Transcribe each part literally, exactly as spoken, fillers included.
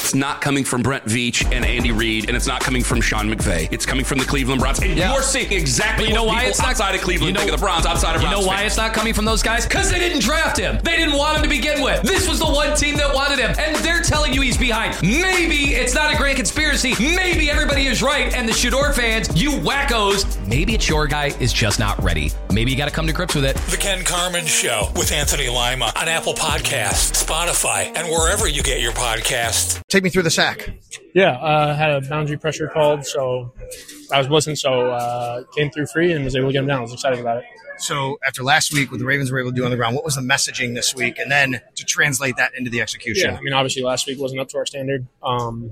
It's not coming from Brent Veach and Andy Reid, and it's not coming from Sean McVay. It's coming from the Cleveland Browns. And yeah. you're seeing exactly but you know what why people it's not, outside of Cleveland you know, think of the Browns, outside of You Browns know why fans. it's not coming from those guys? Because they didn't draft him. They didn't want him to begin with. This was the one team that wanted him, and they're telling you he's behind. Maybe it's not a grand conspiracy. Maybe everybody is right, and the Shador fans, you wackos, maybe it's your guy is just not ready. Maybe you got to come to grips with it. The Ken Carman Show with Anthony Lima on Apple Podcasts, Spotify, and wherever you get your podcasts. Take me through the sack. Yeah, uh, had a boundary pressure called, so I was blitzing, so uh, came through free and was able to get him down. I was excited about it. So after last week, what the Ravens were able to do on the ground, what was the messaging this week? And then to translate that into the execution. Yeah, I mean, obviously last week wasn't up to our standard. Um,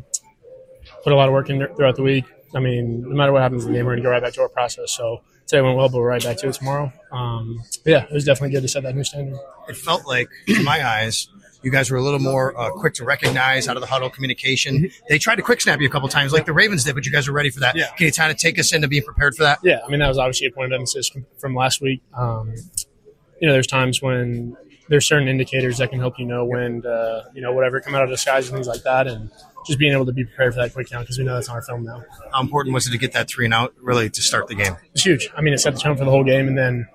put a lot of work in throughout the week. I mean, no matter what happens in the game, we're going to go right back to our process. So today went well, but we're right back to it tomorrow. Um, but yeah, it was definitely good to set that new standard. It felt like, in my eyes, you guys were a little more uh, quick to recognize out of the huddle communication. Mm-hmm. They tried to quick snap you a couple times like the Ravens did, but you guys were ready for that. Yeah. Can you kind of take us into being prepared for that? Yeah, I mean, that was obviously a point of emphasis from last week. Um, you know, there's times when there's certain indicators that can help you know when, uh, you know, whatever, come out of disguise and things like that, and just being able to be prepared for that quick count because we know that's on our film now. How important was it to get that three and out, really, to start the game? It's huge. I mean, it set the tone for the whole game, and then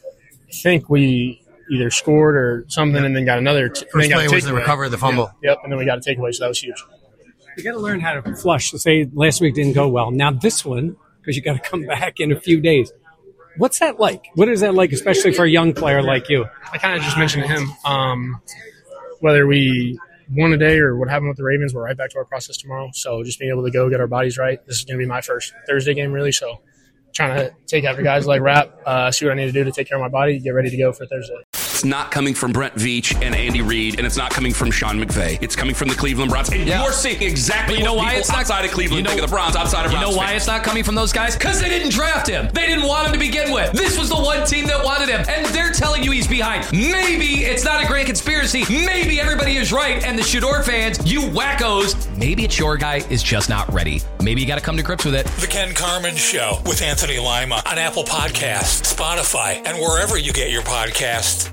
I think we either scored or something, yep. and then got another. T- First got play was the recovery of the fumble. Yeah. Yep, and then we got a takeaway, so that was huge. You got to learn how to flush. To say last week didn't go well. Now this one, because you got to come back in a few days. What's that like? What is that like, especially for a young player like you? I kind of just mentioned to him, um, whether we won a day or what happened with the Ravens, we're right back to our process tomorrow. So just being able to go get our bodies right. This is going to be my first Thursday game, really. So trying to take after guys like Rap, uh, see what I need to do to take care of my body, get ready to go for Thursday. It's not coming from Brent Veach and Andy Reid, and it's not coming from Sean McVay. It's coming from the Cleveland Browns. And yeah. you're seeing exactly you know what why people it's not, outside of Cleveland you know, think of the Browns, outside of You Browns know why fans. it's not coming from those guys? Because they didn't draft him. They didn't want him to begin with. This was the one team that wanted him, and they're telling you he's behind. Maybe it's not a grand conspiracy. Maybe everybody is right, and the Shador fans, you wackos, maybe it's your guy is just not ready. Maybe you got to come to grips with it. The Ken Carman Show with Anthony Lima on Apple Podcasts, Spotify, and wherever you get your podcasts.